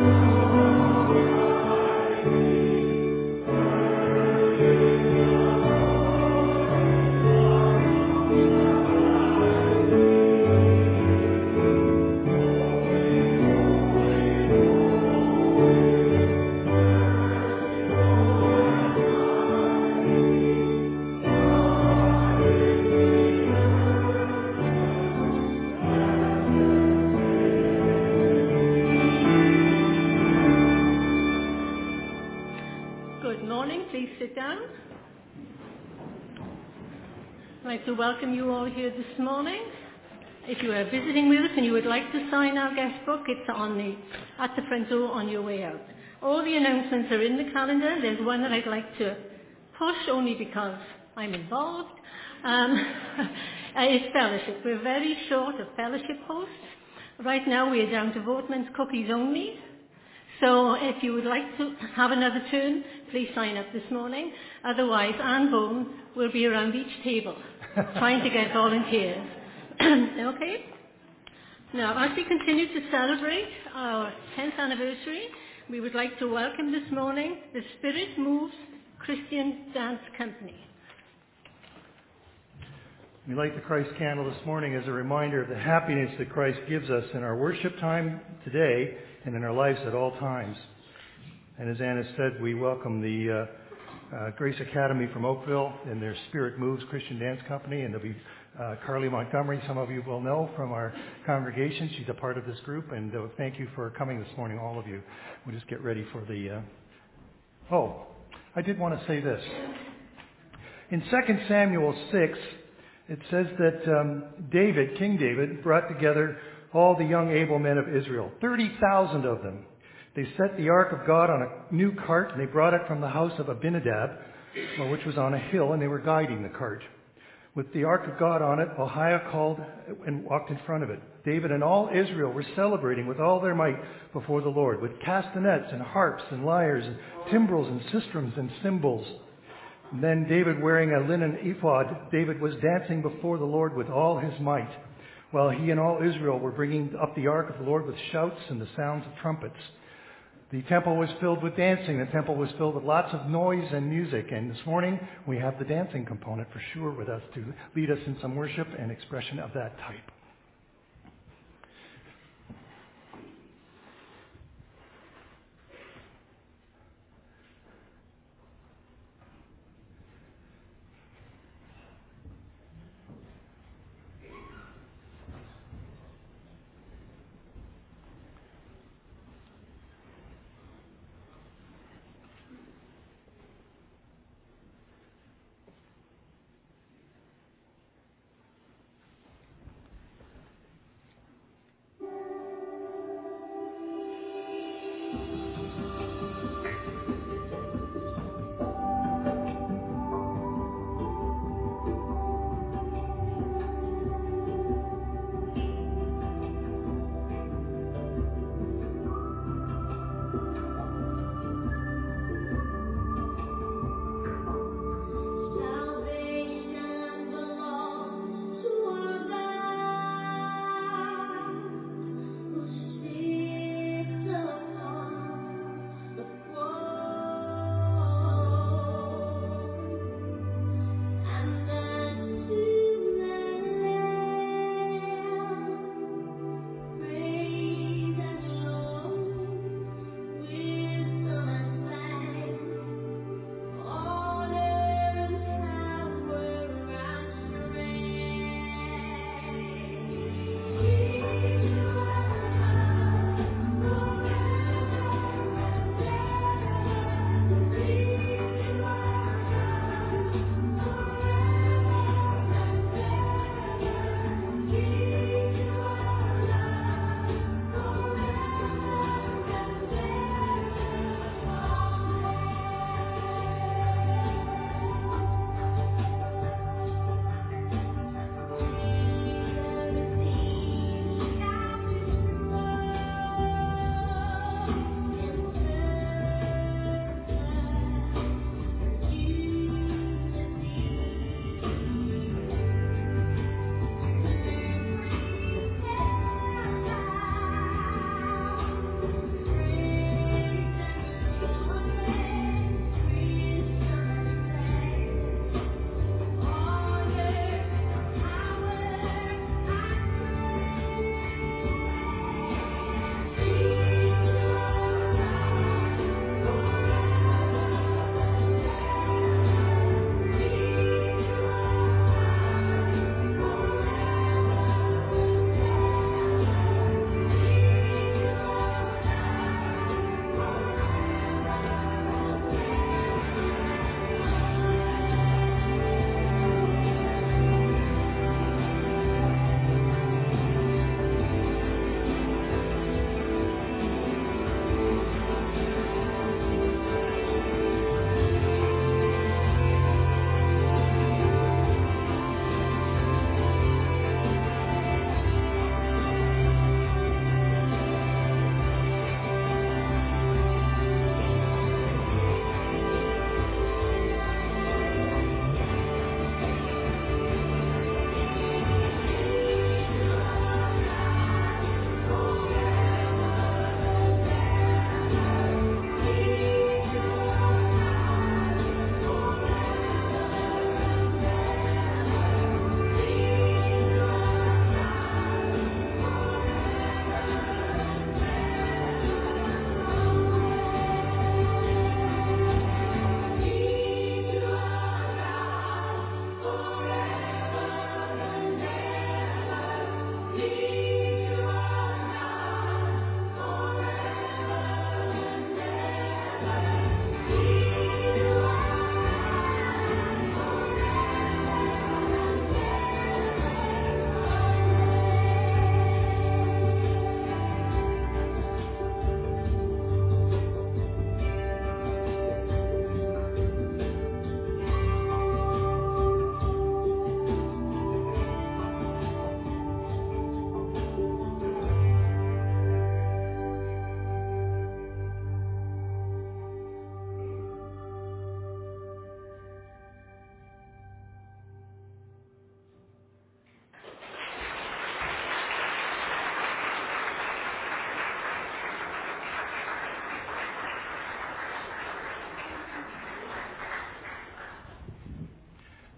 I'd like to welcome you all here this morning. If you are visiting with us and you would like to sign our guest book, it's at the front door on your way out. All the announcements are in the calendar. There's one that I'd like to push only because I'm involved. It's fellowship. We're very short of fellowship hosts. Right now we are down to Voteman's cookies only. So if you would like to have another turn, please sign up this morning. Otherwise, Anne Bone will be around each table trying to get volunteers. Okay? Now, as we continue to celebrate our 10th anniversary, we would like to welcome this morning the Spirit Moves Christian Dance Company. We light the Christ candle this morning as a reminder of the happiness that Christ gives us in our worship time today and in our lives at all times. And as Anna said, we welcome the Grace Academy from Oakville and their Spirit Moves Christian Dance Company, and there'll be Carly Montgomery, some of you will know from our congregation. She's a part of this group, and thank you for coming this morning, all of you. We'll just get ready for the... I did want to say this. In 2 Samuel 6, it says that King David, brought together all the young able men of Israel, 30,000 of them. They set the ark of God on a new cart, and they brought it from the house of Abinadab, which was on a hill, and they were guiding the cart. With the ark of God on it, Ahiah called and walked in front of it. David and all Israel were celebrating with all their might before the Lord, with castanets and harps and lyres and timbrels and sistrums and cymbals. And then David, wearing a linen ephod, David was dancing before the Lord with all his might, while he and all Israel were bringing up the ark of the Lord with shouts and the sounds of trumpets. The temple was filled with dancing. The temple was filled with lots of noise and music. And this morning, we have the dancing component for sure with us to lead us in some worship and expression of that type.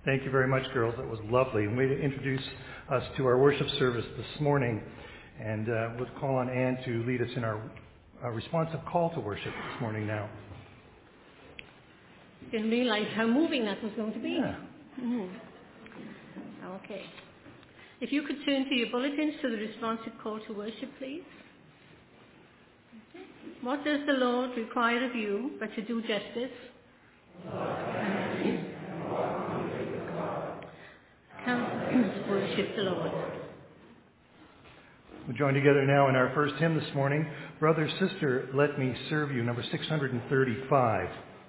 Thank you very much, girls. That was lovely. And way to introduce us to our worship service this morning. And we'll call on Anne to lead us in our responsive call to worship this morning now. Didn't realize how moving that was going to be. Yeah. Okay. If you could turn to your bulletins to the responsive call to worship, please. What does the Lord require of you but to do justice? Come worship the Lord. We join together now in our first hymn this morning, Brother, Sister, Let Me Serve You, number 635.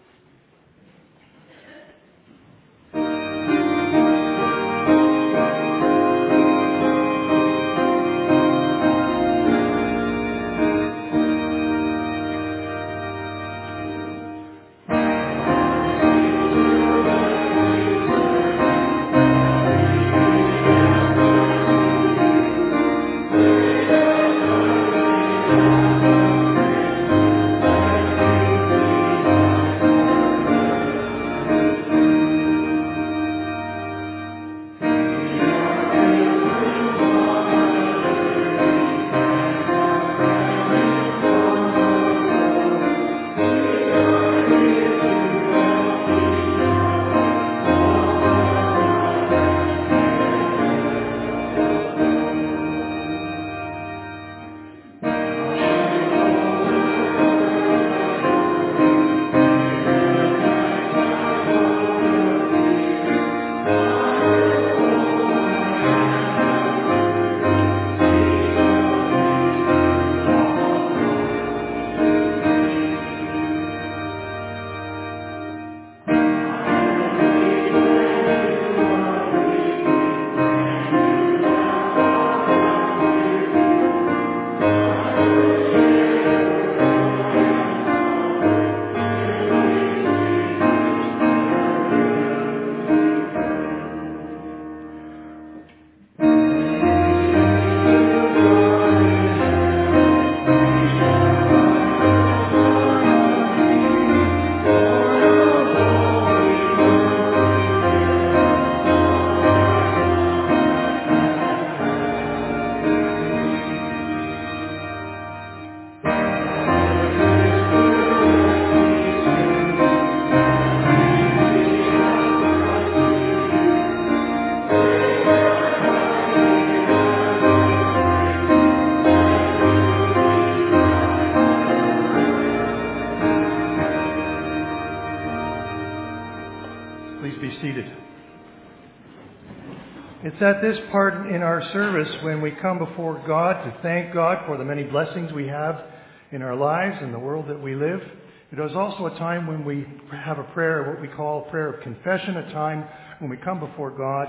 It's at this part in our service when we come before God to thank God for the many blessings we have in our lives and the world that we live. It is also a time when we have a prayer, what we call prayer of confession, a time when we come before God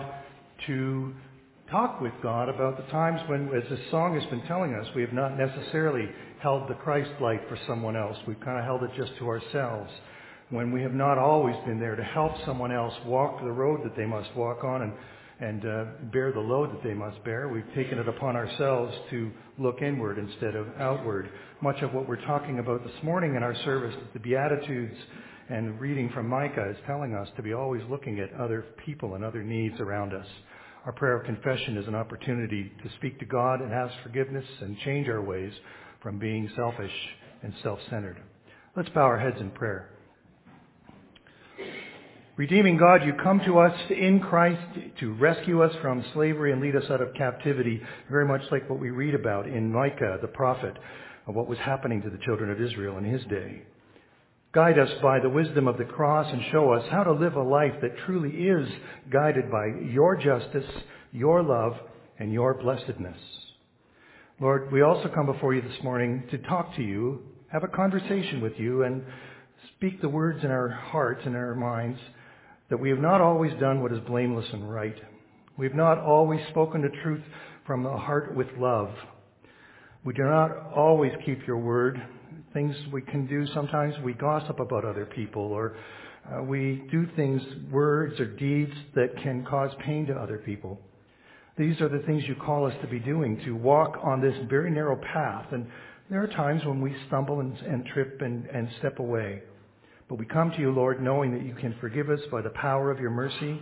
to talk with God about the times when, as this song has been telling us, we have not necessarily held the Christ light for someone else. We've kind of held it just to ourselves. When we have not always been there to help someone else walk the road that they must walk on and bear the load that they must bear. We've taken it upon ourselves to look inward instead of outward. Much of what we're talking about this morning in our service, the Beatitudes and reading from Micah, is telling us to be always looking at other people and other needs around us. Our prayer of confession is an opportunity to speak to God and ask forgiveness and change our ways from being selfish and self-centered. Let's bow our heads in prayer. Redeeming God, you come to us in Christ to rescue us from slavery and lead us out of captivity, very much like what we read about in Micah, the prophet, of what was happening to the children of Israel in his day. Guide us by the wisdom of the cross and show us how to live a life that truly is guided by your justice, your love, and your blessedness. Lord, we also come before you this morning to talk to you, have a conversation with you, and speak the words in our hearts and our minds that we have not always done what is blameless and right. We have not always spoken the truth from a heart with love. We do not always keep your word. Things we can do, sometimes we gossip about other people, or we do things, words or deeds that can cause pain to other people. These are the things you call us to be doing, to walk on this very narrow path. And there are times when we stumble and trip and step away. But we come to you, Lord, knowing that you can forgive us by the power of your mercy,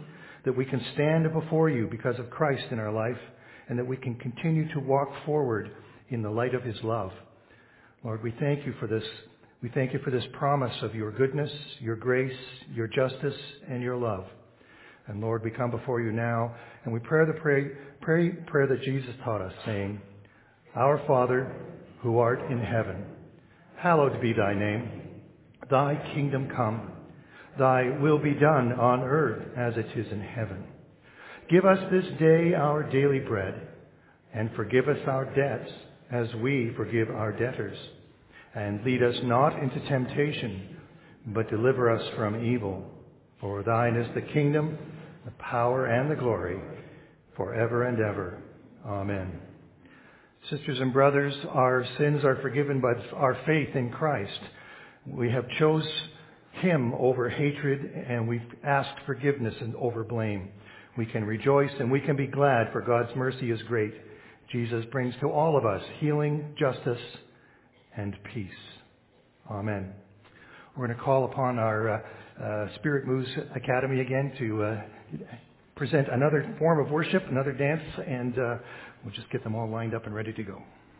that we can stand before you because of Christ in our life, and that we can continue to walk forward in the light of his love. Lord, we thank you for this. We thank you for this promise of your goodness, your grace, your justice, and your love. And Lord, we come before you now, and we pray the prayer that Jesus taught us, saying, Our Father, who art in heaven, hallowed be thy name. Thy kingdom come. Thy will be done on earth as it is in heaven. Give us this day our daily bread, and forgive us our debts as we forgive our debtors. And lead us not into temptation, but deliver us from evil. For thine is the kingdom, the power, and the glory, forever and ever. Amen. Sisters and brothers, our sins are forgiven by our faith in Christ. We have chose him over hatred, and we've asked forgiveness and over blame. We can rejoice and we can be glad, for God's mercy is great. Jesus brings to all of us healing, justice, and peace. Amen. We're going to call upon our Spirit Moves Academy again to present another form of worship, another dance, and we'll just get them all lined up and ready to go.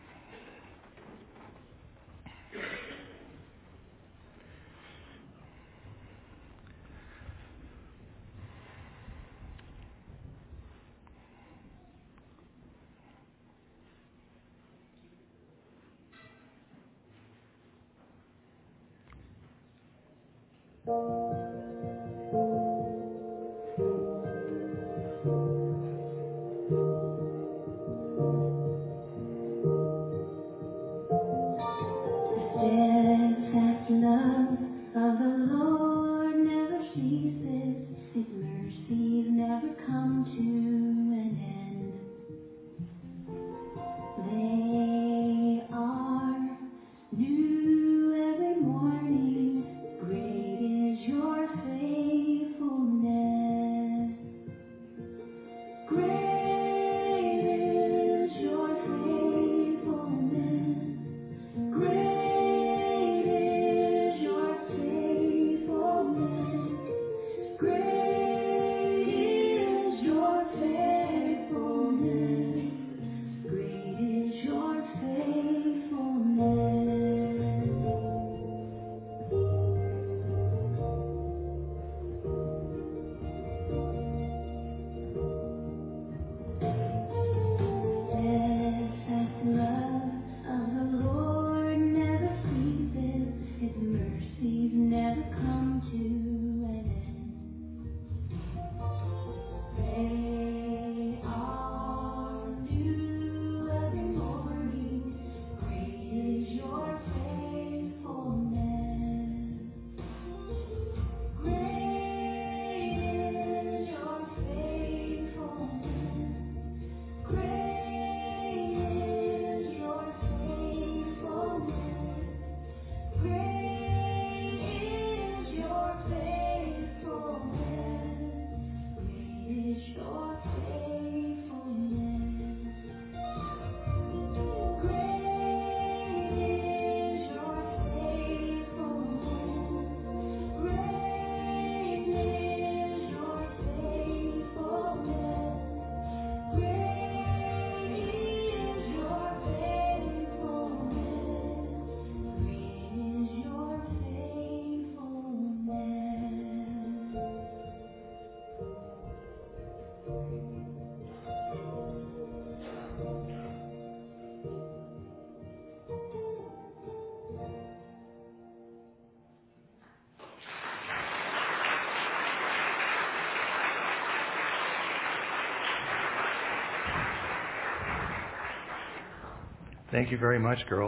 Thank you very much, girls.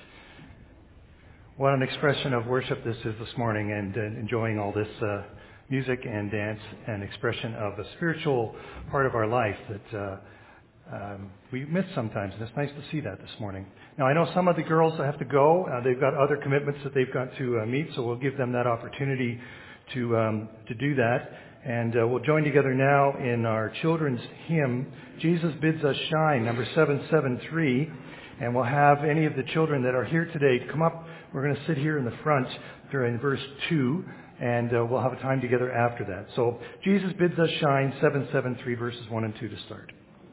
What an expression of worship this is this morning, and enjoying all this music and dance, and expression of a spiritual part of our life that we miss sometimes, and it's nice to see that this morning. Now, I know some of the girls have to go. They've got other commitments that they've got to meet, so we'll give them that opportunity to do that. And we'll join together now in our children's hymn, Jesus Bids Us Shine, number 773. And we'll have any of the children that are here today come up We're going to sit here in the front during verse 2, and we'll have a time together after that. So Jesus bids us shine, 773, verses 1 and 2 to start.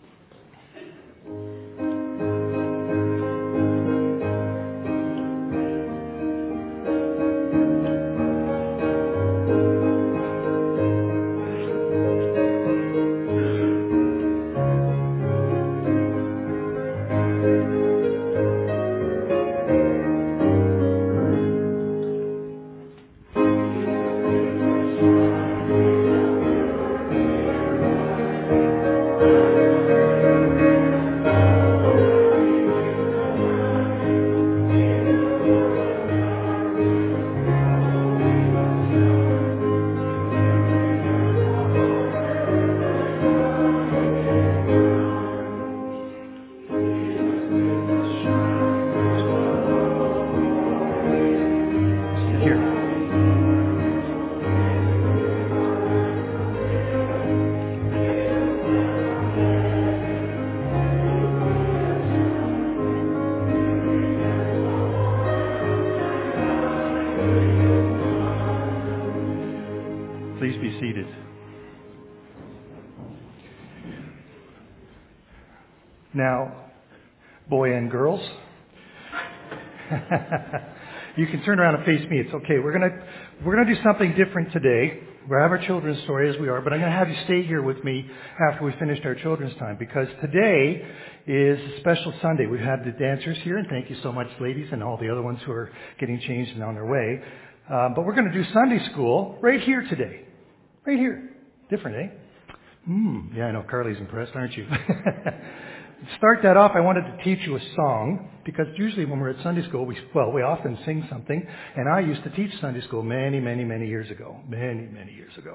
Please be seated. Now, boy and girls, you can turn around and face me. It's okay. We're gonna do something different today. We have our children's story as we are, but I'm going to have you stay here with me after we finished our children's time, because today is a special Sunday. We've had the dancers here, and thank you so much, ladies, and all the other ones who are getting changed and on their way. But we're going to do Sunday school right here today. Right here. Different, eh? Yeah, I know. Carly's impressed, aren't you? To start that off, I wanted to teach you a song, because usually when we're at Sunday school, we often sing something, and I used to teach Sunday school many years ago. Many years ago.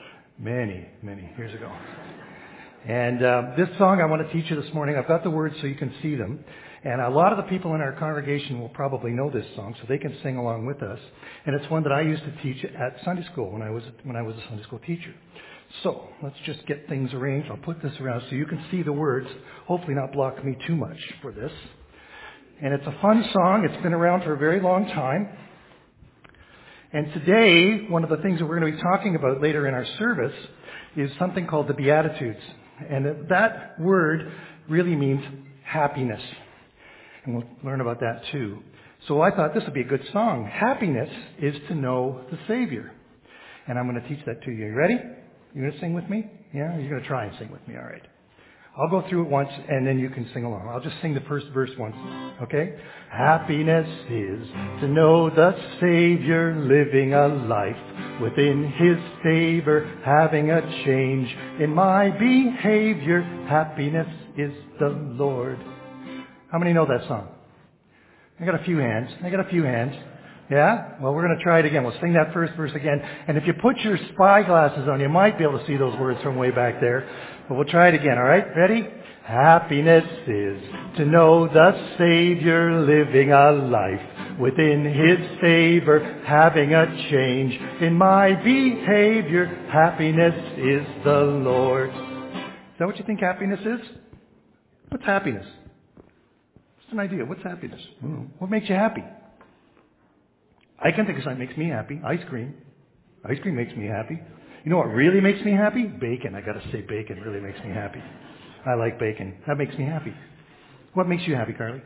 And this song I want to teach you this morning, I've got the words so you can see them. And a lot of the people in our congregation will probably know this song, so they can sing along with us. And it's one that I used to teach at Sunday school when I was a Sunday school teacher. So let's just get things arranged. I'll put this around so you can see the words. Hopefully not block me too much for this. And it's a fun song. It's been around for a very long time. And today, one of the things that we're going to be talking about later in our service is something called the Beatitudes. And that word really means happiness. And we'll learn about that too. So I thought this would be a good song. Happiness is to know the Savior. And I'm going to teach that to you. You ready? You going to sing with me? Yeah? You're going to try and sing with me. All right. I'll go through it once, and then you can sing along. I'll just sing the first verse once. Okay? Happiness is to know the Savior, living a life within His favor, having a change in my behavior. Happiness is the Lord. How many know that song? I got a few hands. Yeah? Well, we're going to try it again. We'll sing that first verse again. And if you put your spy glasses on, you might be able to see those words from way back there. But we'll try it again, all right? Ready? Happiness is to know the Savior, living a life within His favor, having a change in my behavior. Happiness is the Lord. Is that what you think happiness is? What's happiness? Just an idea. What's happiness? What makes you happy? I can think of something that makes me happy. Ice cream. Ice cream makes me happy. You know what really makes me happy? Bacon. I got to say bacon really makes me happy. I like bacon. That makes me happy. What makes you happy, Carly?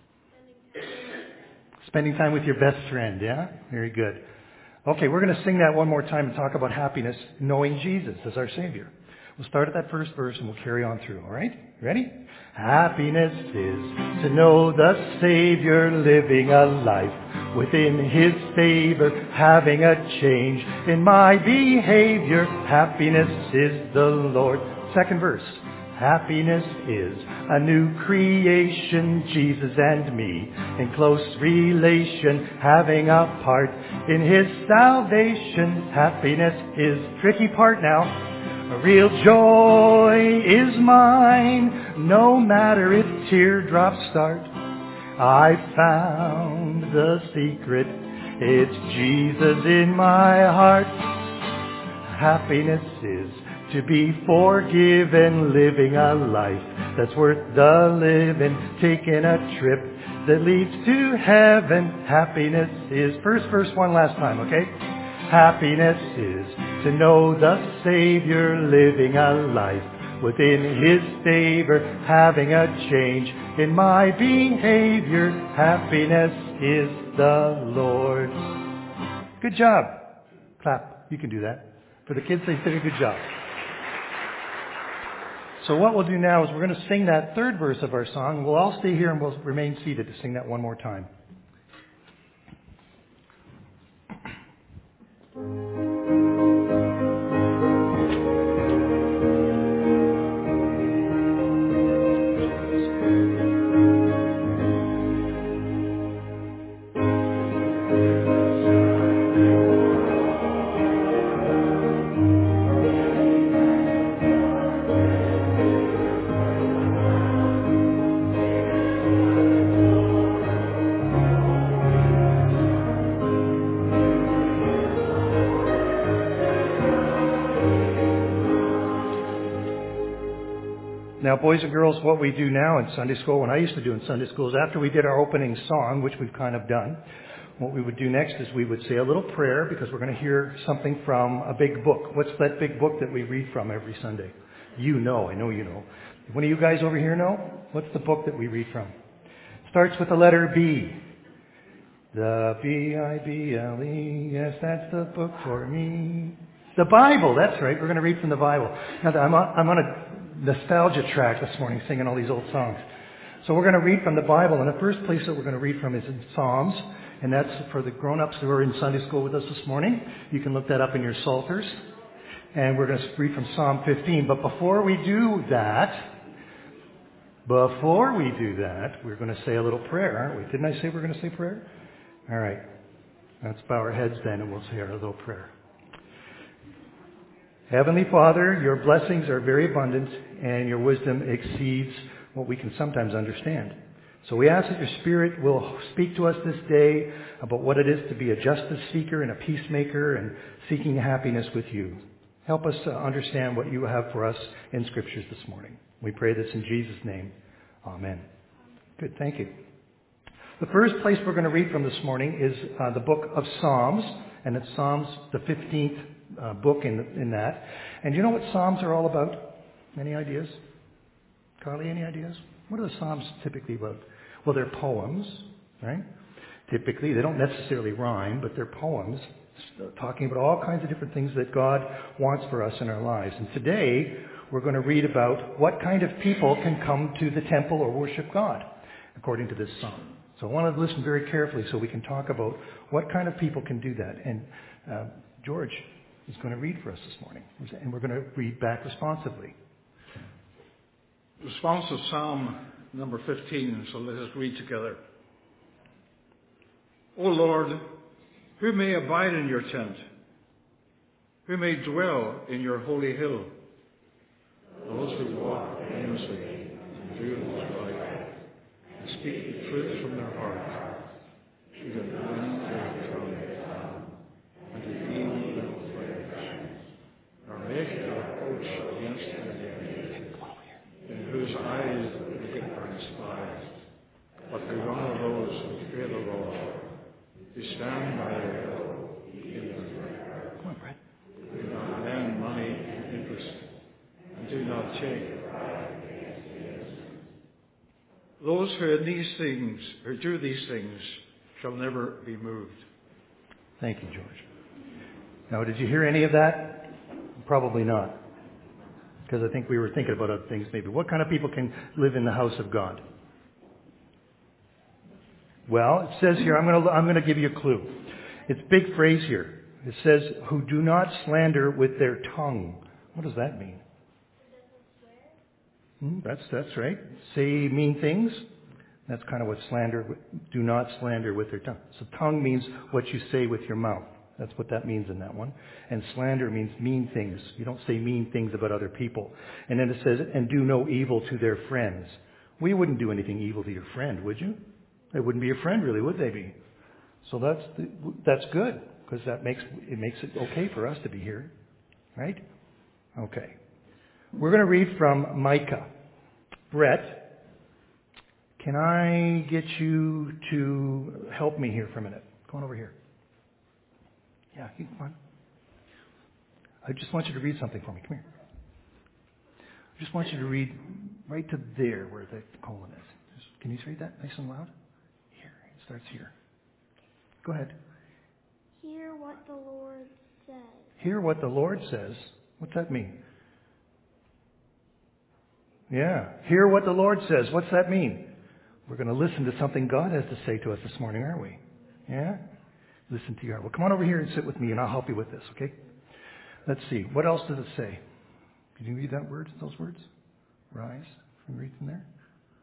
Spending time with your best friend, yeah? Very good. Okay, we're going to sing that one more time and talk about happiness, knowing Jesus as our Savior. We'll start at that first verse and we'll carry on through, all right? Ready? Happiness is to know the Savior, living a life within His favor, having a change in my behavior. Happiness is the Lord. Second verse. Happiness is a new creation, Jesus and me, in close relation, having a part in His salvation. Happiness is, tricky part now, a real joy is mine, no matter if teardrops start. I found the secret, it's Jesus in my heart. Happiness is to be forgiven, living a life that's worth the living, taking a trip that leads to heaven. Happiness is, first verse one last time, okay? Happiness is to know the Savior, living a life within His favor, having a change in my behavior. Happiness is the Lord. Good job. Clap. You can do that. For the kids, they did a good job. So what we'll do now is we're going to sing that third verse of our song. We'll all stay here and we'll remain seated to sing that one more time. Now, boys and girls, what we do now in Sunday school, when I used to do in Sunday schools, after we did our opening song, which we've kind of done, what we would do next is we would say a little prayer because we're going to hear something from a big book. What's that big book that we read from every Sunday? You know, I know you know. One of you guys over here know? What's the book that we read from? Starts with the letter B. The B-I-B-L-E, yes, that's the book for me. The Bible, that's right. We're going to read from the Bible. Now, I'm on a nostalgia track this morning, singing all these old songs. So we're going to read from the Bible, and the first place that we're going to read from is in Psalms, and that's for the grown-ups who are in Sunday school with us this morning. You can look that up in your Psalters, and we're going to read from Psalm 15. But before we do that, we're going to say a little prayer, aren't we? Didn't I say we're going to say prayer? All right. Let's bow our heads then, and we'll say our little prayer. Heavenly Father, your blessings are very abundant and your wisdom exceeds what we can sometimes understand. So we ask that your Spirit will speak to us this day about what it is to be a justice seeker and a peacemaker and seeking happiness with you. Help us to understand what you have for us in Scriptures this morning. We pray this in Jesus' name. Amen. Good, thank you. The first place we're going to read from this morning is the book of Psalms, and it's Psalms, the 15th book in that. And you know what Psalms are all about? Any ideas? Carly, any ideas? What are the Psalms typically about? Well, they're poems, right? Typically, they don't necessarily rhyme, but they're poems talking about all kinds of different things that God wants for us in our lives. And today, we're going to read about what kind of people can come to the temple or worship God, according to this psalm. So I want to listen very carefully so we can talk about what kind of people can do that. And George is going to read for us this morning, and we're going to read back responsively. Responsive Psalm number 15, so let us read together. O Lord, who may abide in your tent? Who may dwell in your holy hill? Those who walk blamelessly and do what is right, and speak the truth from their heart, who have been their tongue, and do evil little things, nor make their approach against their enemies, in whose eyes the wicked are despised, but who honor those who fear the Lord, who stand by their will in their prayer. Come on, Brett. Do not lend money and interest, and do not take. Those who do these things shall never be moved. Thank you, George. Now, did you hear any of that? Probably not. Because I think we were thinking about other things maybe. What kind of people can live in the house of God? Well, it says here, I'm going to give you a clue. It's a big phrase here. It says, who do not slander with their tongue. What does that mean? That's right. Say mean things. That's kind of what slander, do not slander with their tongue. So tongue means what you say with your mouth. That's what that means in that one. And slander means mean things. You don't say mean things about other people. And then it says, and do no evil to their friends. We wouldn't do anything evil to your friend, would you? They wouldn't be your friend, really, would they be? So that's good, because it makes it okay for us to be here, right? Okay. We're going to read from Micah. Brett, Can I get you to help me here for a minute? Come on over here. Yeah, come on. I just want you to read something for me. Come here. I just want you to read right to there where the colon is. Can you read that nice and loud? Here. It starts here. Go ahead. Hear what the Lord says. Hear what the Lord says. What's that mean? Yeah. Hear what the Lord says. What's that mean? We're going to listen to something God has to say to us this morning, aren't we? Yeah? Listen to your heart. Well, come on over here and sit with me and I'll help you with this, okay? Let's see. What else does it say? Can you read that word, those words? Rise. Can you read from there?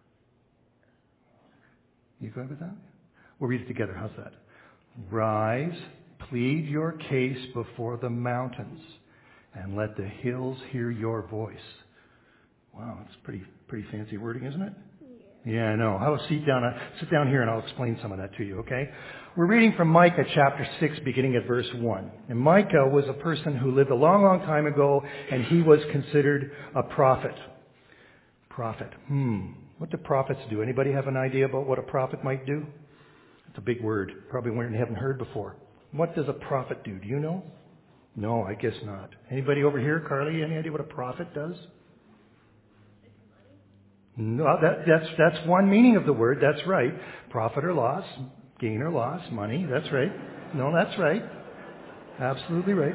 You good with that? We'll read it together. How's that? Rise, plead your case before the mountains, and let the hills hear your voice. Wow, that's pretty fancy wording, isn't it? Yeah, I know. I'll sit down here and I'll explain some of that to you, okay? We're reading from Micah chapter 6, beginning at verse 1. And Micah was a person who lived a long, long time ago, and he was considered a prophet. Prophet. What do prophets do? Anybody have an idea about what a prophet might do? It's a big word. Probably one you haven't heard before. What does a prophet do? Do you know? No, I guess not. Anybody over here? Carly, any idea what a prophet does? No, that's one meaning of the word. That's right. Profit or loss, gain or loss, money. That's right. No, that's right. Absolutely right.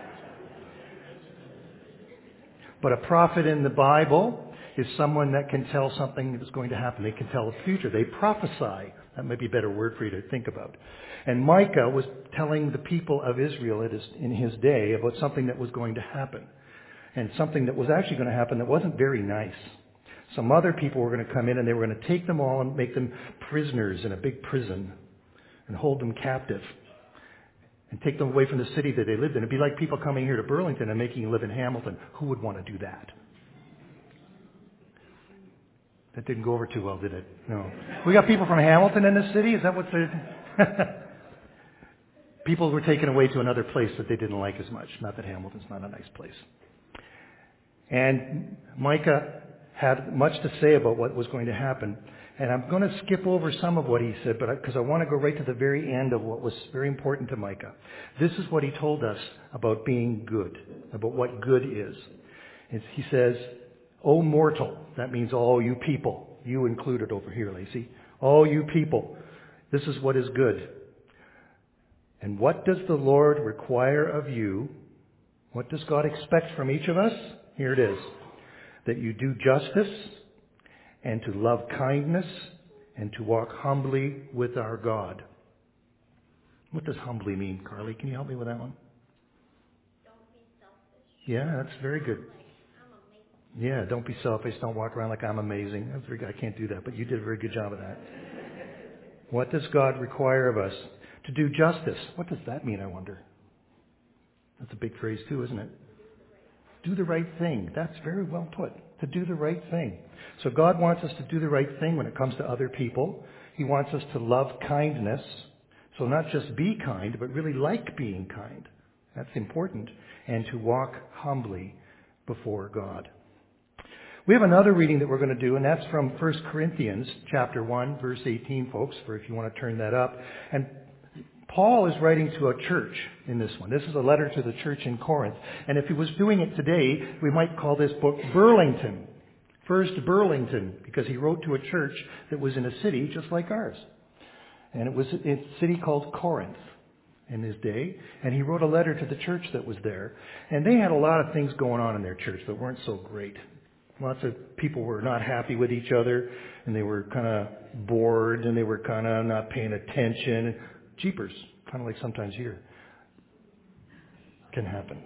But a prophet in the Bible is someone that can tell something that's going to happen. They can tell the future. They prophesy. That might be a better word for you to think about. And Micah was telling the people of Israel in his day about something that was going to happen. And something that was actually going to happen that wasn't very nice. Some other people were going to come in and they were going to take them all and make them prisoners in a big prison and hold them captive and take them away from the city that they lived in. It'd be like people coming here to Burlington and making you live in Hamilton. Who would want to do that? That didn't go over too well, did it? No. We got people from Hamilton in the city? Is that what they're... People were taken away to another place that they didn't like as much. Not that Hamilton's not a nice place. And Micah had much to say about what was going to happen. And I'm going to skip over some of what he said, because I want to go right to the very end of what was very important to Micah. This is what he told us about being good, about what good is. He says, O mortal, that means all you people, you included over here, Lacey, all you people, this is what is good. And what does the Lord require of you? What does God expect from each of us? Here it is. That you do justice, and to love kindness, and to walk humbly with our God. What does humbly mean, Carly? Can you help me with that one? Don't be selfish. Yeah, that's very good. I'm amazing. Yeah, don't be selfish. Don't walk around like I'm amazing. That's very good. I can't do that, but you did a very good job of that. What does God require of us? To do justice. What does that mean, I wonder? That's a big phrase too, isn't it? Do the right thing. That's very well put. To do the right thing. So God wants us to do the right thing when it comes to other people. He wants us to love kindness. So not just be kind, but really like being kind. That's important. And to walk humbly before God. We have another reading that we're going to do, and that's from 1 Corinthians chapter 1, verse 18, folks, for if you want to turn that up. And Paul is writing to a church in this one. This is a letter to the church in Corinth. And if he was doing it today, we might call this book Burlington. First Burlington, because he wrote to a church that was in a city just like ours. And it was a city called Corinth in his day. And he wrote a letter to the church that was there. And they had a lot of things going on in their church that weren't so great. Lots of people were not happy with each other, and they were kind of bored, and they were kind of not paying attention. Jeepers, kind of like sometimes here, can happen.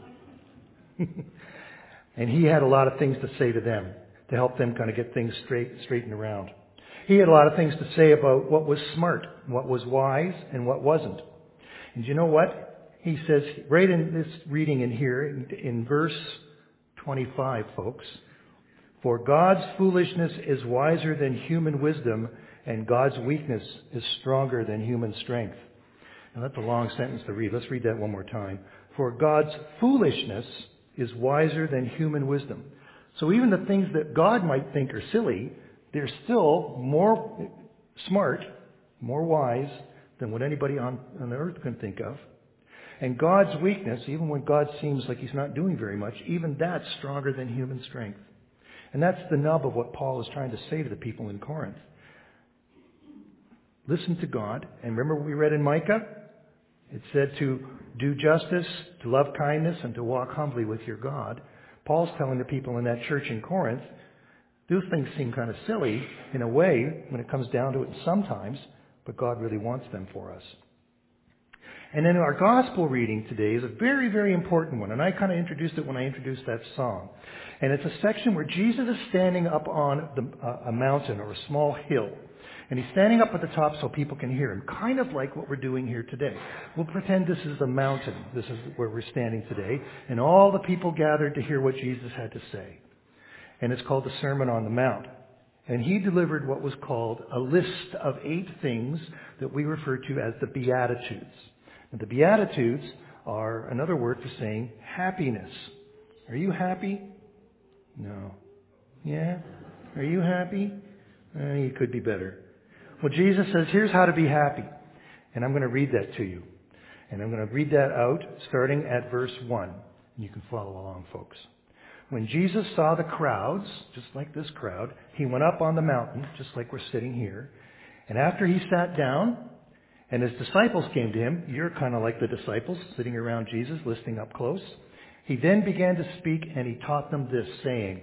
And he had a lot of things to say to them to help them kind of get things straightened around. He had a lot of things to say about what was smart, what was wise, and what wasn't. And you know what? He says right in this reading in here, in verse 25, folks, for God's foolishness is wiser than human wisdom, and God's weakness is stronger than human strength. Now that's a long sentence to read. Let's read that one more time. For God's foolishness is wiser than human wisdom. So even the things that God might think are silly, They're still more smart, more wise than what anybody on the earth can think of. And God's weakness, even when God seems like he's not doing very much, even that's stronger than human strength. And that's the nub of what Paul is trying to say to the people in Corinth. Listen to God. And remember what we read in Micah? It said to do justice, to love kindness, and to walk humbly with your God. Paul's telling the people in that church in Corinth, those things seem kind of silly in a way when it comes down to it sometimes, but God really wants them for us. And then our gospel reading today is a very, very important one. And I kind of introduced it when I introduced that song. And it's a section where Jesus is standing up on a mountain or a small hill. And he's standing up at the top so people can hear him, kind of like what we're doing here today. We'll pretend this is the mountain. This is where we're standing today. And all the people gathered to hear what Jesus had to say. And it's called the Sermon on the Mount. And he delivered what was called a list of 8 things that we refer to as the Beatitudes. And the Beatitudes are another word for saying happiness. Are you happy? No. Yeah? Are you happy? You could be better. Well, Jesus says, here's how to be happy. And I'm going to read that to you. And I'm going to read that out starting at verse 1. And you can follow along, folks. When Jesus saw the crowds, just like this crowd, he went up on the mountain, just like we're sitting here. And after he sat down, and his disciples came to him, you're kind of like the disciples sitting around Jesus, listening up close. He then began to speak, and he taught them this, saying,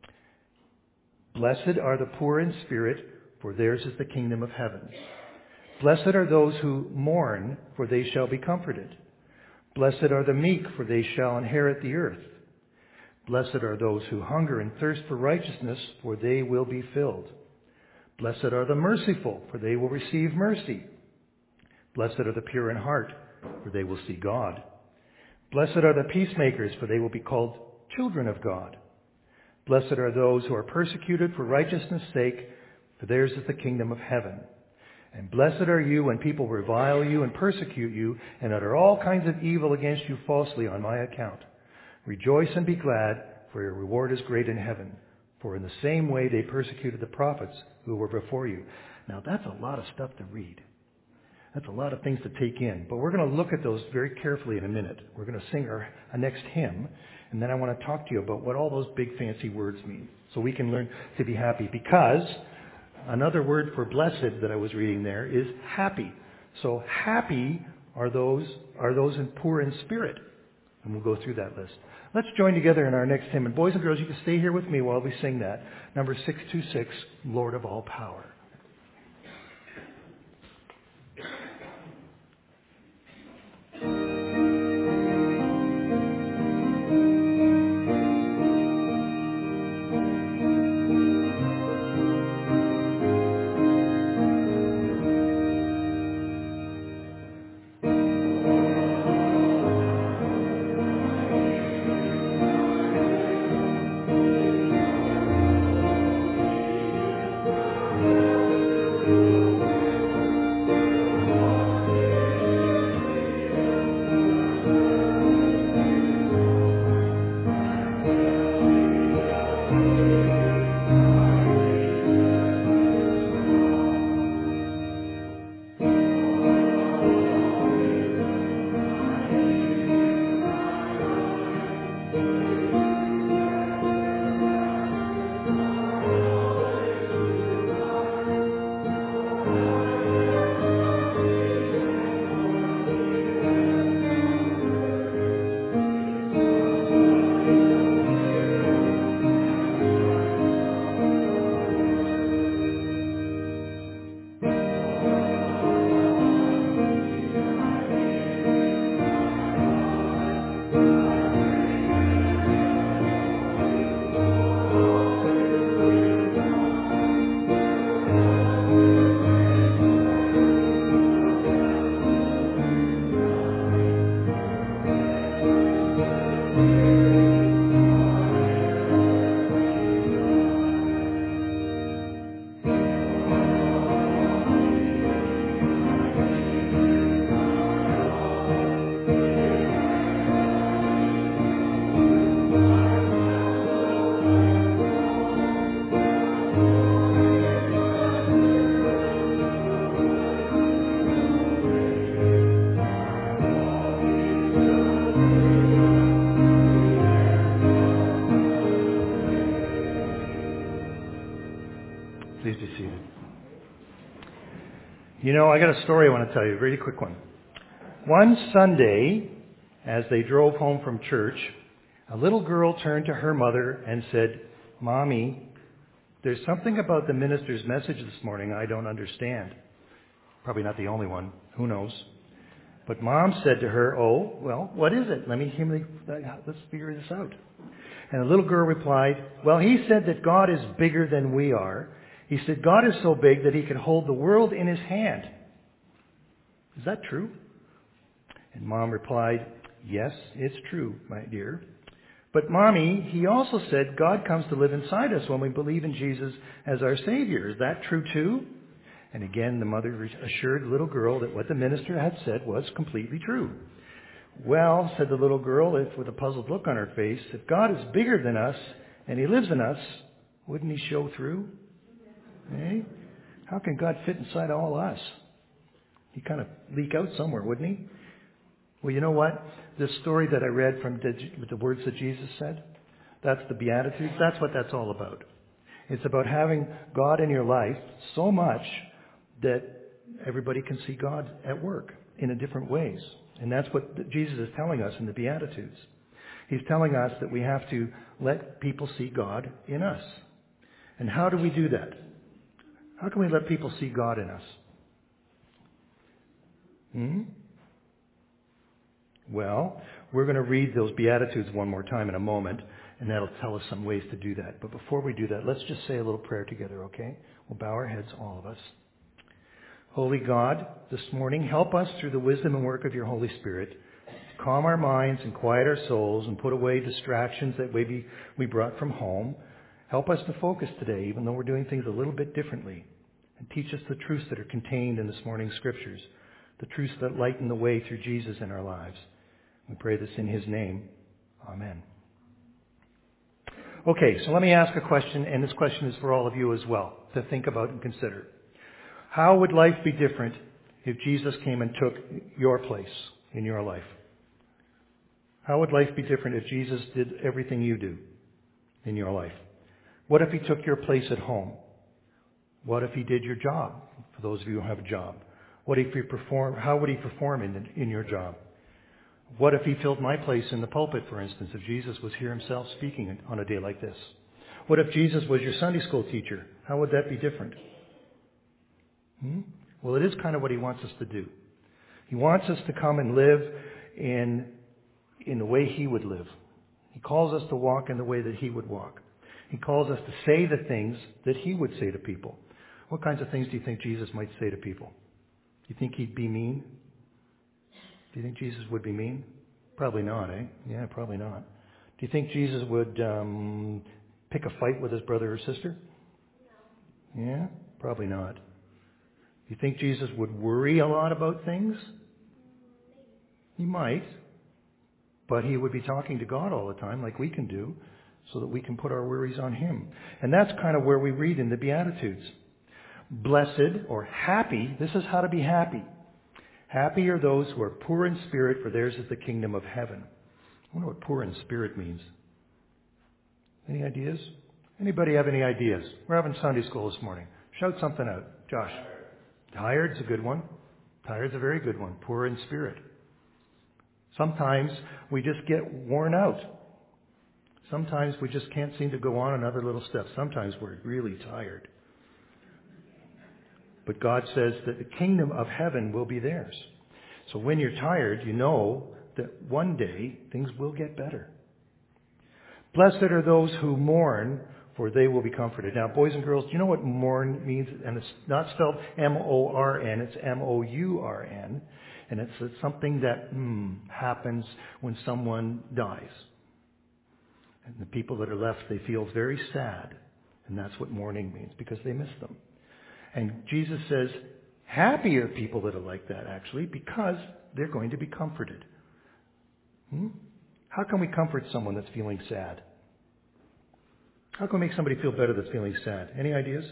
Blessed are the poor in spirit, for theirs is the kingdom of heaven. Blessed are those who mourn, for they shall be comforted. Blessed are the meek, for they shall inherit the earth. Blessed are those who hunger and thirst for righteousness, for they will be filled. Blessed are the merciful, for they will receive mercy. Blessed are the pure in heart, for they will see God. Blessed are the peacemakers, for they will be called children of God. Blessed are those who are persecuted for righteousness' sake, for theirs is the kingdom of heaven. And blessed are you when people revile you and persecute you and utter all kinds of evil against you falsely on my account. Rejoice and be glad, for your reward is great in heaven. For in the same way they persecuted the prophets who were before you. Now that's a lot of stuff to read. That's a lot of things to take in. But we're going to look at those very carefully in a minute. We're going to sing our next hymn. And then I want to talk to you about what all those big fancy words mean. So we can learn to be happy. Because another word for blessed that I was reading there is happy. So happy are those poor in spirit. And we'll go through that list. Let's join together in our next hymn. And boys and girls, you can stay here with me while we sing that. Number 626, Lord of all power. seated. You know, I got a story I want to tell you, a really quick one. One Sunday, as they drove home from church, a little girl turned to her mother and said, "Mommy, there's something about the minister's message this morning I don't understand." Probably not the only one. Who knows? But Mom said to her, "Oh, well, what is it? Let's figure this out." And the little girl replied, "Well, he said that God is bigger than we are. He said God is so big that he can hold the world in his hand. Is that true?" And Mom replied, "Yes, it's true, my dear. But Mommy, he also said God comes to live inside us when we believe in Jesus as our Savior. Is that true too?" And again, the mother assured the little girl that what the minister had said was completely true. "Well," said the little girl, with a puzzled look on her face, "if God is bigger than us and he lives in us, wouldn't he show through? Eh? How can God fit inside all us? He'd kind of leak out somewhere, wouldn't he?" Well, you know what? This story that I read from the words that Jesus said, that's the Beatitudes. That's what that's all about. It's about having God in your life so much that everybody can see God at work in a different ways. And that's what Jesus is telling us in the Beatitudes. He's telling us that we have to let people see God in us. And how do we do that? How can we let people see God in us? Well, we're going to read those Beatitudes one more time in a moment, and that'll tell us some ways to do that. But before we do that, let's just say a little prayer together, okay? We'll bow our heads, all of us. Holy God, this morning, help us through the wisdom and work of your Holy Spirit to calm our minds and quiet our souls and put away distractions that maybe we brought from home. Help us to focus today, even though we're doing things a little bit differently. And teach us the truths that are contained in this morning's scriptures, the truths that lighten the way through Jesus in our lives. We pray this in his name. Amen. Okay, so let me ask a question, and this question is for all of you as well, to think about and consider. How would life be different if Jesus came and took your place in your life? How would life be different if Jesus did everything you do in your life? What if he took your place at home? What if he did your job, for those of you who have a job? What if he performed? How would he perform in your job? What if he filled my place in the pulpit, for instance, if Jesus was here himself speaking on a day like this? What if Jesus was your Sunday school teacher? How would that be different? Well, it is kind of what he wants us to do. He wants us to come and live in the way he would live. He calls us to walk in the way that he would walk. He calls us to say the things that he would say to people. What kinds of things do you think Jesus might say to people? Do you think he'd be mean? Do you think Jesus would be mean? Probably not, eh? Yeah, probably not. Do you think Jesus would pick a fight with his brother or sister? No. Yeah, probably not. Do you think Jesus would worry a lot about things? He might. But he would be talking to God all the time, like we can do, so that we can put our worries on him. And that's kind of where we read in the Beatitudes. Blessed or happy, this is how to be happy. Happy are those who are poor in spirit, for theirs is the kingdom of heaven. I wonder what poor in spirit means. Any ideas? Anybody have any ideas? We're having Sunday school this morning. Shout something out. Josh. Tired's a good one. Tired's a very good one. Poor in spirit. Sometimes we just get worn out. Sometimes we just can't seem to go on another little step. Sometimes we're really tired. But God says that the kingdom of heaven will be theirs. So when you're tired, you know that one day things will get better. Blessed are those who mourn, for they will be comforted. Now, boys and girls, do you know what mourn means? And it's not spelled M-O-R-N, it's M-O-U-R-N. And it's something that happens when someone dies. And the people that are left, they feel very sad. And that's what mourning means, because they miss them. And Jesus says, happy are people that are like that, actually, because they're going to be comforted. How can we comfort someone that's feeling sad? How can we make somebody feel better that's feeling sad? Any ideas?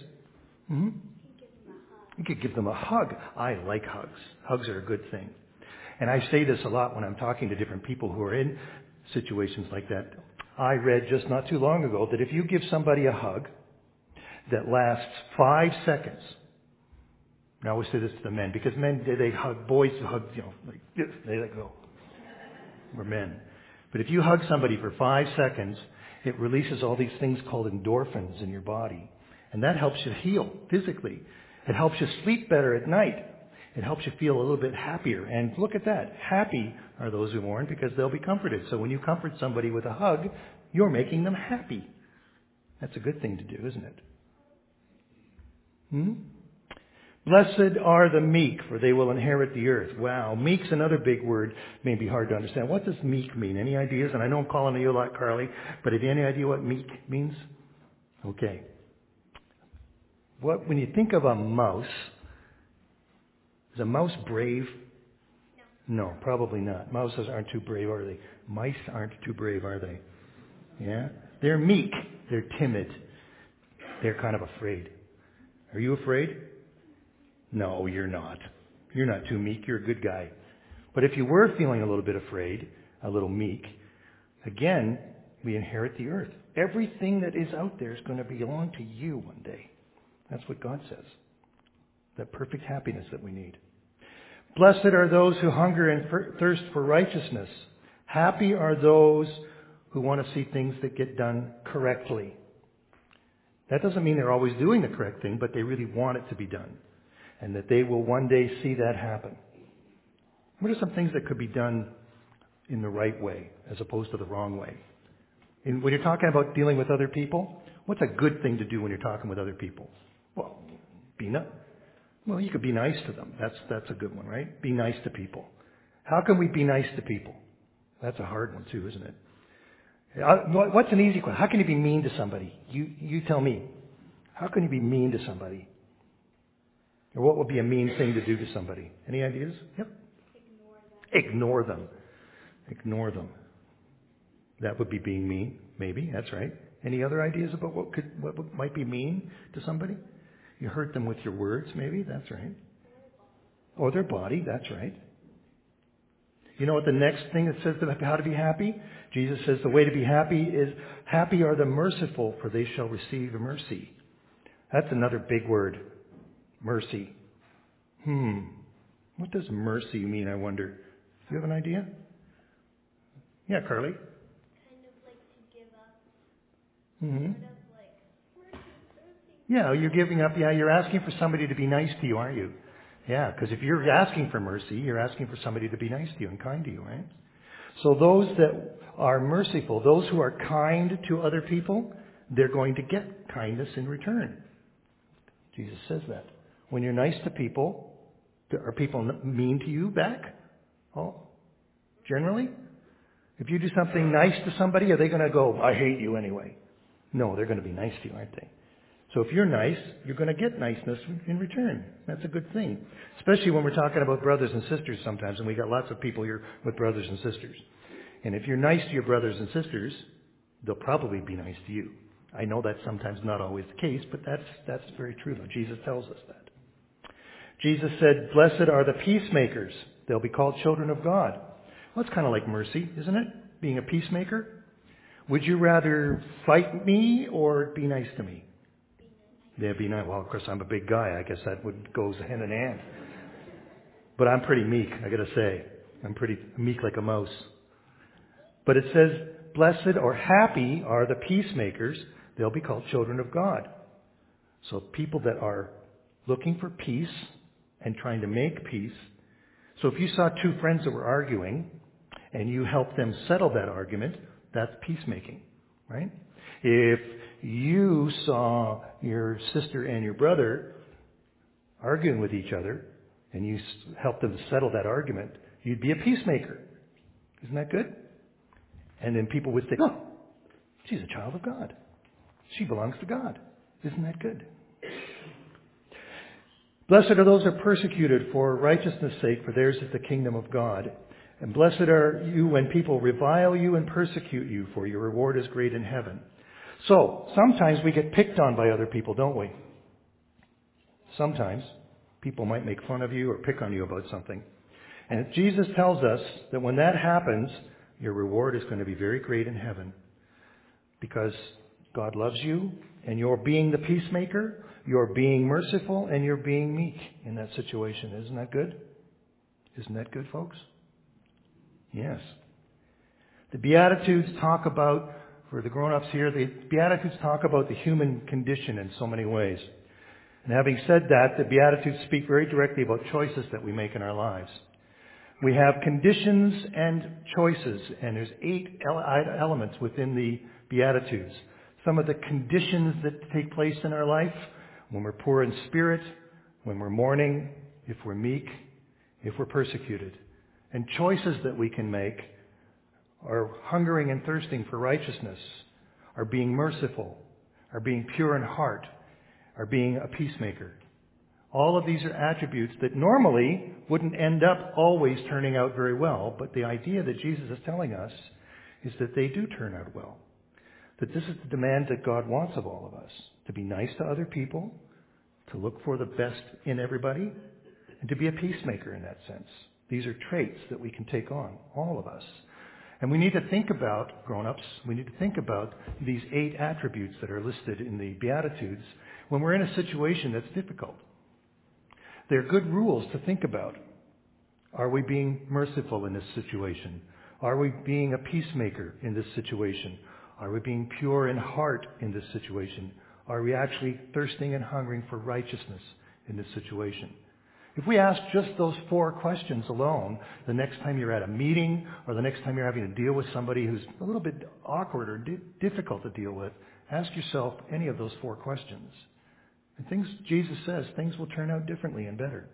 You could give them a hug. I like hugs. Hugs are a good thing. And I say this a lot when I'm talking to different people who are in situations like that. I read just not too long ago that if you give somebody a hug, that lasts 5 seconds. Now, I always say this to the men, because men, they hug, boys hug, like this, they let go. We're men. But if you hug somebody for 5 seconds, it releases all these things called endorphins in your body. And that helps you heal physically. It helps you sleep better at night. It helps you feel a little bit happier. And look at that. Happy are those who mourn because they'll be comforted. So when you comfort somebody with a hug, you're making them happy. That's a good thing to do, isn't it? Blessed are the meek, for they will inherit the earth. Wow, meek's another big word, may be hard to understand. What does meek mean? Any ideas? And I know I'm calling you a lot, Carly, but have you any idea what meek means? Okay. When you think of a mouse, is a mouse brave? No, probably not. Mouses aren't too brave, are they? Mice aren't too brave, are they? Yeah? They're meek. They're timid. They're kind of afraid. Are you afraid? No, you're not. You're not too meek. You're a good guy. But if you were feeling a little bit afraid, a little meek, again, we inherit the earth. Everything that is out there is going to belong to you one day. That's what God says. That perfect happiness that we need. Blessed are those who hunger and thirst for righteousness. Happy are those who want to see things that get done correctly. That doesn't mean they're always doing the correct thing, but they really want it to be done. And that they will one day see that happen. What are some things that could be done in the right way as opposed to the wrong way? And when you're talking about dealing with other people, what's a good thing to do when you're talking with other people? Well, you could be nice to them. That's a good one, right? Be nice to people. How can we be nice to people? That's a hard one too, isn't it? What's an easy question? How can you be mean to somebody? You tell me. How can you be mean to somebody? Or what would be a mean thing to do to somebody? Any ideas? Yep. Ignore them. Ignore them. That would be being mean, maybe. That's right. Any other ideas about what might be mean to somebody? You hurt them with your words, maybe. That's right. Or their body. That's right. You know what the next thing that says how to be happy? Jesus says the way to be happy is, happy are the merciful, for they shall receive mercy. That's another big word. Mercy. What does mercy mean, I wonder? Do you have an idea? Yeah, Carly? Kind of like to give up. Sort of like, mercy. Yeah, you're giving up. Yeah, you're asking for somebody to be nice to you, aren't you? Yeah, because if you're asking for mercy, you're asking for somebody to be nice to you and kind to you, right? So those that are merciful, those who are kind to other people, they're going to get kindness in return. Jesus says that. When you're nice to people, are people mean to you back? Oh, generally? If you do something nice to somebody, are they going to go, I hate you anyway? No, they're going to be nice to you, aren't they? So if you're nice, you're going to get niceness in return. That's a good thing. Especially when we're talking about brothers and sisters sometimes, and we got lots of people here with brothers and sisters. And if you're nice to your brothers and sisters, they'll probably be nice to you. I know that's sometimes not always the case, but that's very true, though. Jesus tells us that. Jesus said, blessed are the peacemakers. They'll be called children of God. Well, that's kind of like mercy, isn't it? Being a peacemaker. Would you rather fight me or be nice to me? Yeah, be nice. Well, of course, I'm a big guy. I guess that goes hand in hand. But I'm pretty meek, I got to say. I'm pretty meek like a mouse. But it says, blessed or happy are the peacemakers. They'll be called children of God. So people that are looking for peace and trying to make peace. So if you saw two friends that were arguing and you helped them settle that argument, that's peacemaking, right? If you saw your sister and your brother arguing with each other and you helped them settle that argument, you'd be a peacemaker. Isn't that good? And then people would say, oh, she's a child of God. She belongs to God. Isn't that good? Blessed are those who are persecuted for righteousness' sake, for theirs is the kingdom of God. And blessed are you when people revile you and persecute you, for your reward is great in heaven. So, sometimes we get picked on by other people, don't we? Sometimes people might make fun of you or pick on you about something. And Jesus tells us that when that happens, your reward is going to be very great in heaven. Because God loves you, and you're being the peacemaker, you're being merciful, and you're being meek in that situation. Isn't that good? Isn't that good, folks? Yes. The Beatitudes talk about, for the grown-ups here, the Beatitudes talk about the human condition in so many ways. And having said that, the Beatitudes speak very directly about choices that we make in our lives. We have conditions and choices, and there's 8 elements within the Beatitudes. Some of the conditions that take place in our life: when we're poor in spirit, when we're mourning, if we're meek, if we're persecuted. And choices that we can make are hungering and thirsting for righteousness, are being merciful, are being pure in heart, are being a peacemaker. All of these are attributes that normally wouldn't end up always turning out very well, but the idea that Jesus is telling us is that they do turn out well. That this is the demand that God wants of all of us: to be nice to other people, to look for the best in everybody, and to be a peacemaker in that sense. These are traits that we can take on, all of us. And we need to think about, grown-ups, we need to think about these 8 attributes that are listed in the Beatitudes when we're in a situation that's difficult. They're good rules to think about. Are we being merciful in this situation? Are we being a peacemaker in this situation? Are we being pure in heart in this situation? Are we actually thirsting and hungering for righteousness in this situation? If we ask just those 4 questions alone, the next time you're at a meeting or the next time you're having to deal with somebody who's a little bit awkward or difficult to deal with, ask yourself any of those 4 questions. And Jesus says, things will turn out differently and better.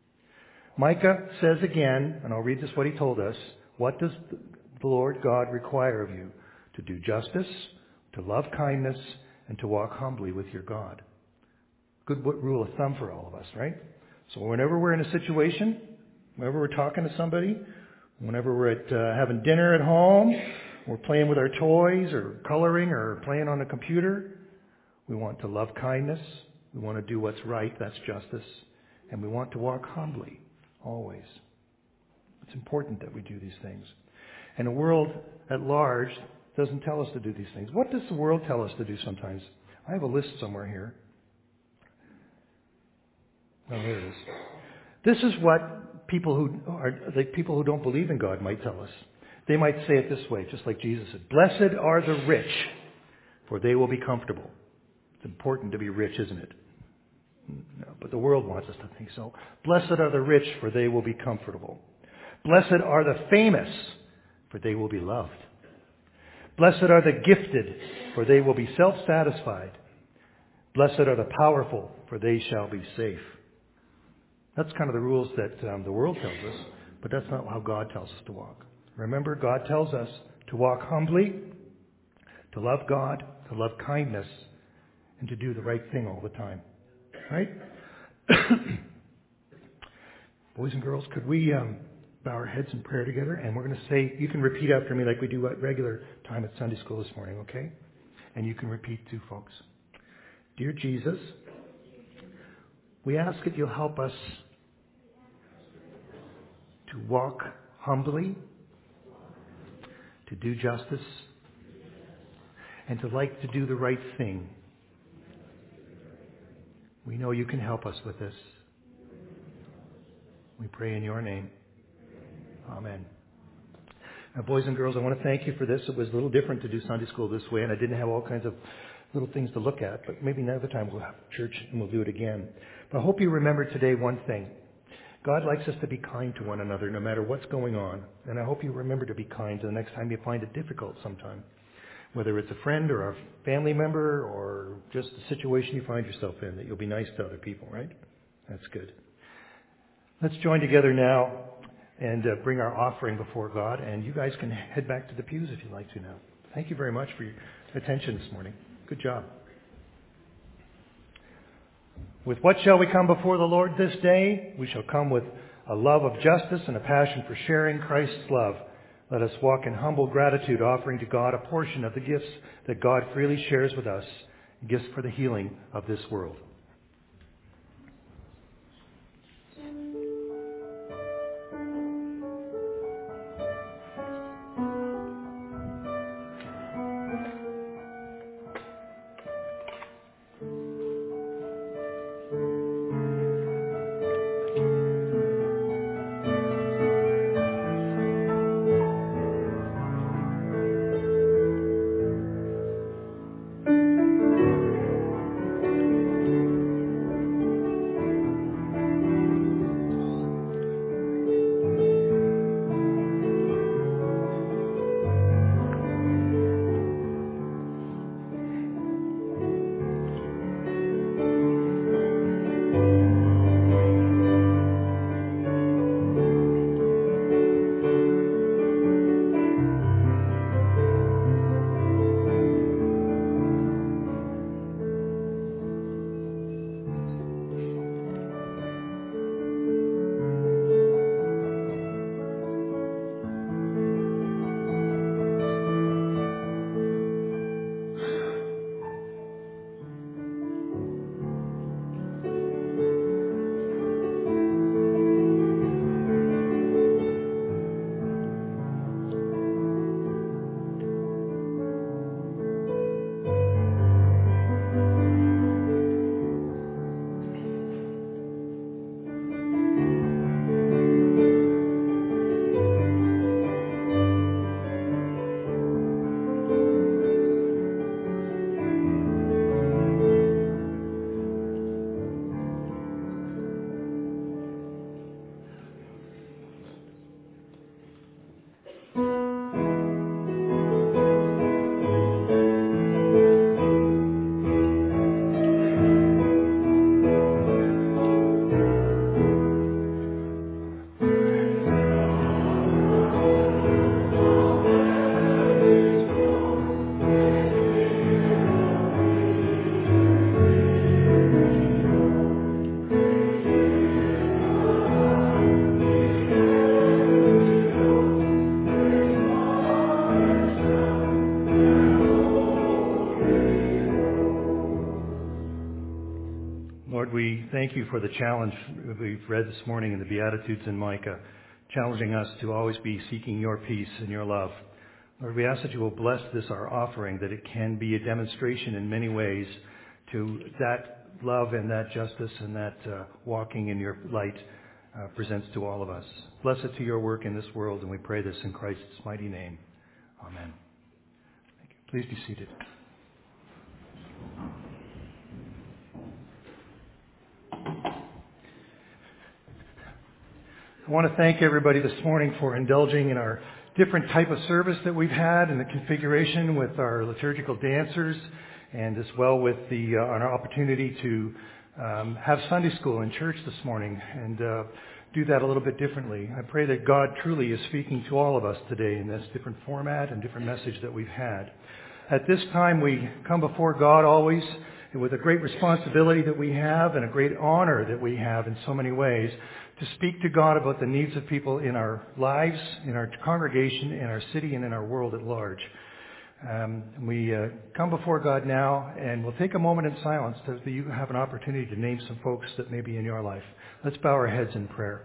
Micah says again, and I'll read this what he told us: what does the Lord God require of you? To do justice, to love kindness, and to walk humbly with your God. Good rule of thumb for all of us, right? So whenever we're in a situation, whenever we're talking to somebody, whenever we're at having dinner at home, we're playing with our toys or coloring or playing on a computer, we want to love kindness. We want to do what's right, that's justice. And we want to walk humbly, always. It's important that we do these things. And the world at large doesn't tell us to do these things. What does the world tell us to do sometimes? I have a list somewhere here. Oh, there it is. This is what people who don't believe in God might tell us. They might say it this way, just like Jesus said: "Blessed are the rich, for they will be comfortable." It's important to be rich, isn't it? No, but the world wants us to think so. Blessed are the rich, for they will be comfortable. Blessed are the famous, for they will be loved. Blessed are the gifted, for they will be self-satisfied. Blessed are the powerful, for they shall be safe. That's kind of the rules that the world tells us, but that's not how God tells us to walk. Remember, God tells us to walk humbly, to love God, to love kindness, and to do the right thing all the time. Right? Boys and girls, could we bow our heads in prayer together? And we're going to say, you can repeat after me like we do at regular time at Sunday school this morning, okay? And you can repeat too, folks. Dear Jesus, we ask that you'll help us to walk humbly, to do justice, and to like to do the right thing. We know you can help us with this. We pray in your name. Amen. Now, boys and girls, I want to thank you for this. It was a little different to do Sunday school this way, and I didn't have all kinds of little things to look at, but maybe another time we'll have church and we'll do it again. But I hope you remember today one thing. God likes us to be kind to one another no matter what's going on, and I hope you remember to be kind the next time you find it difficult sometime. Whether it's a friend or a family member or just a situation you find yourself in, that you'll be nice to other people, right? That's good. Let's join together now and bring our offering before God, and you guys can head back to the pews if you'd like to now. Thank you very much for your attention this morning. Good job. With what shall we come before the Lord this day? We shall come with a love of justice and a passion for sharing Christ's love. Let us walk in humble gratitude, offering to God a portion of the gifts that God freely shares with us, gifts for the healing of this world. we thank you for the challenge we've read this morning in the Beatitudes in Micah, challenging us to always be seeking your peace and your love. Lord, we ask that you will bless this, our offering, that it can be a demonstration in many ways to that love and that justice and that walking in your light presents to all of us. Bless it to your work in this world, and we pray this in Christ's mighty name. Amen. Thank you. Please be seated. I want to thank everybody this morning for indulging in our different type of service that we've had and the configuration with our liturgical dancers, and as well with our opportunity to have Sunday school in church this morning and do that a little bit differently. I pray that God truly is speaking to all of us today in this different format and different message that we've had. At this time, we come before God always with a great responsibility that we have and a great honor that we have in so many ways to speak to God about the needs of people in our lives, in our congregation, in our city, and in our world at large. We come before God now, and we'll take a moment in silence so that you have an opportunity to name some folks that may be in your life. Let's bow our heads in prayer.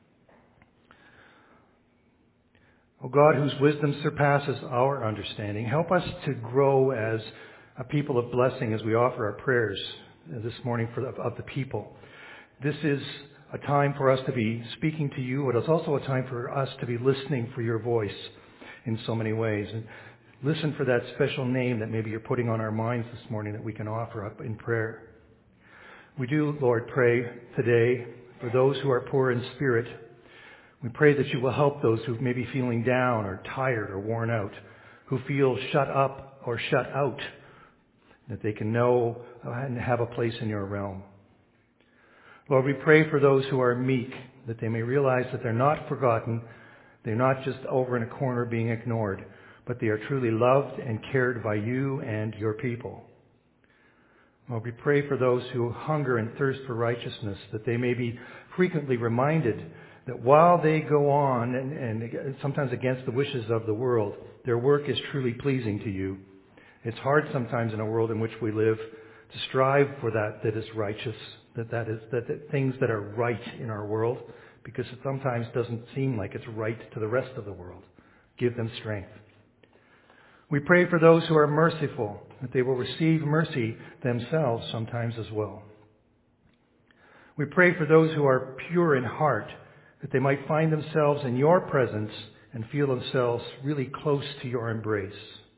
O God, whose wisdom surpasses our understanding, help us to grow as a people of blessing as we offer our prayers this morning of the people. This is a time for us to be speaking to you, but it's also a time for us to be listening for your voice in so many ways. And listen for that special name that maybe you're putting on our minds this morning that we can offer up in prayer. We do, Lord, pray today for those who are poor in spirit. We pray that you will help those who may be feeling down or tired or worn out, who feel shut up or shut out, that they can know and have a place in your realm. Lord, we pray for those who are meek, that they may realize that they're not forgotten, they're not just over in a corner being ignored, but they are truly loved and cared by you and your people. Lord, we pray for those who hunger and thirst for righteousness, that they may be frequently reminded that while they go on and sometimes against the wishes of the world, their work is truly pleasing to you. It's hard sometimes in a world in which we live to strive for that is righteous, that things that are right in our world, because it sometimes doesn't seem like it's right to the rest of the world. Give them strength. We pray for those who are merciful, that they will receive mercy themselves sometimes as well. We pray for those who are pure in heart, that they might find themselves in your presence and feel themselves really close to your embrace.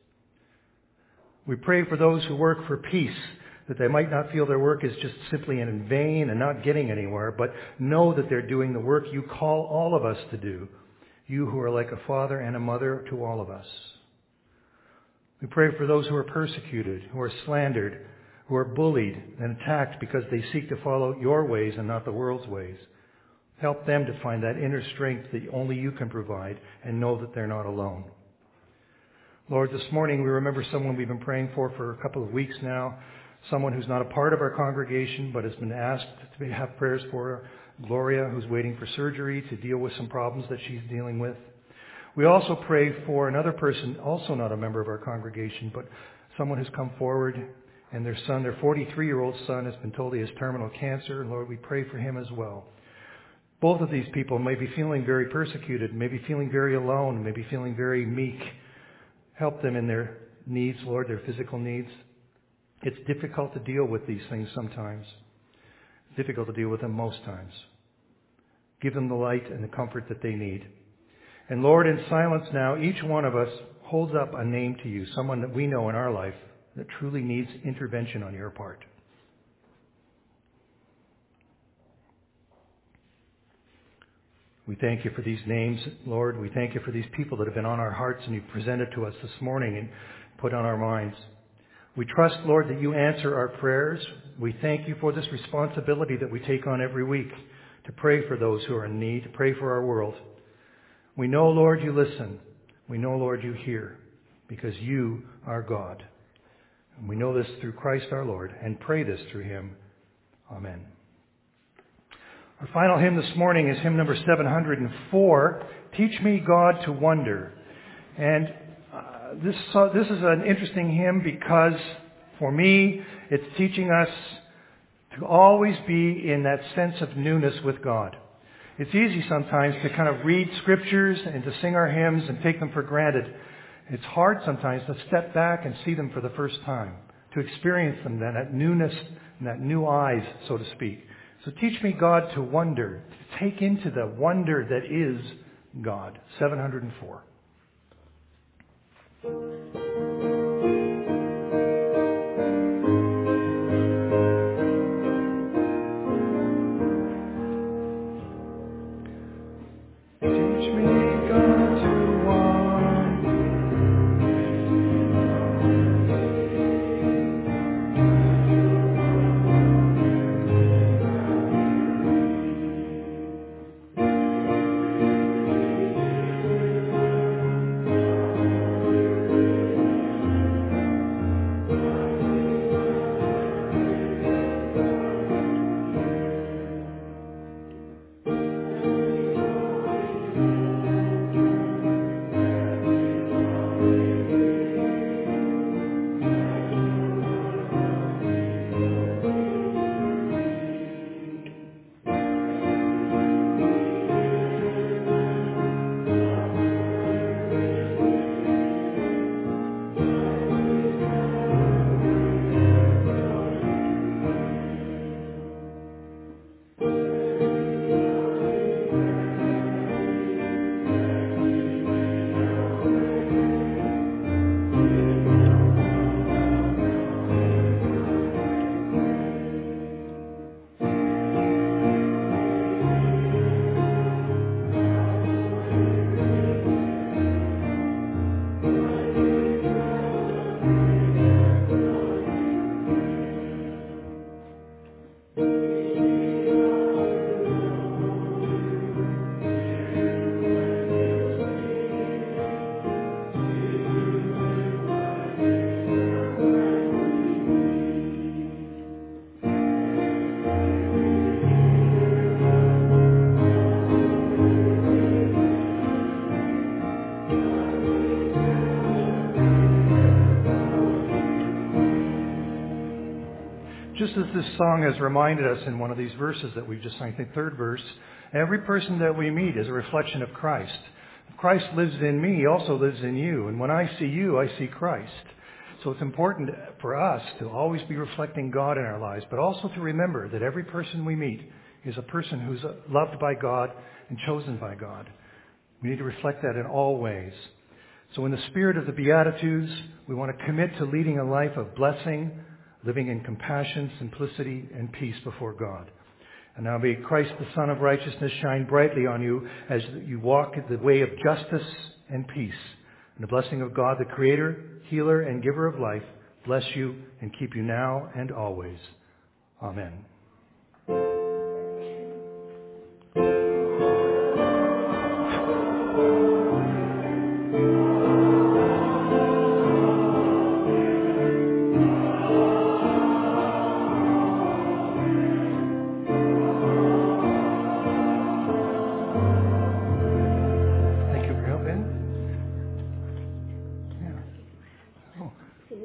We pray for those who work for peace, that they might not feel their work is just simply in vain and not getting anywhere, but know that they're doing the work you call all of us to do, you who are like a father and a mother to all of us. We pray for those who are persecuted, who are slandered, who are bullied and attacked because they seek to follow your ways and not the world's ways. Help them to find that inner strength that only you can provide and know that they're not alone. Lord, this morning we remember someone we've been praying for a couple of weeks now, someone who's not a part of our congregation but has been asked to have prayers for, Gloria, who's waiting for surgery to deal with some problems that she's dealing with. We also pray for another person, also not a member of our congregation, but someone who's come forward, and their 43-year-old son has been told he has terminal cancer. Lord, we pray for him as well. Both of these people may be feeling very persecuted, may be feeling very alone, may be feeling very meek. Help them in their needs, Lord, their physical needs. It's difficult to deal with these things sometimes. It's difficult to deal with them most times. Give them the light and the comfort that they need. And Lord, in silence now, each one of us holds up a name to you, someone that we know in our life that truly needs intervention on your part. We thank you for these names, Lord. We thank you for these people that have been on our hearts and you've presented to us this morning and put on our minds. We trust, Lord, that you answer our prayers. We thank you for this responsibility that we take on every week to pray for those who are in need, to pray for our world. We know, Lord, you listen. We know, Lord, you hear, because you are God. And we know this through Christ our Lord and pray this through him. Amen. Our final hymn this morning is hymn number 704, Teach Me, God, to Wonder. And this is an interesting hymn because, for me, it's teaching us to to always be in that sense of newness with God. It's easy sometimes to kind of read scriptures and to sing our hymns and take them for granted. It's hard sometimes to step back and see them for the first time, to experience them then, that newness and that new eyes, so to speak. So teach me, God, to wonder, to take into the wonder that is God. 704. Just as this song has reminded us in one of these verses that we've just sung, the third verse, every person that we meet is a reflection of Christ. If Christ lives in me, he also lives in you. And when I see you, I see Christ. So it's important for us to always be reflecting God in our lives, but also to remember that every person we meet is a person who's loved by God and chosen by God. We need to reflect that in all ways. So in the spirit of the Beatitudes, we want to commit to leading a life of blessing, living in compassion, simplicity, and peace before God. And now may Christ, the Son of Righteousness, shine brightly on you as you walk the way of justice and peace. And the blessing of God, the Creator, Healer, and Giver of life, bless you and keep you now and always. Amen.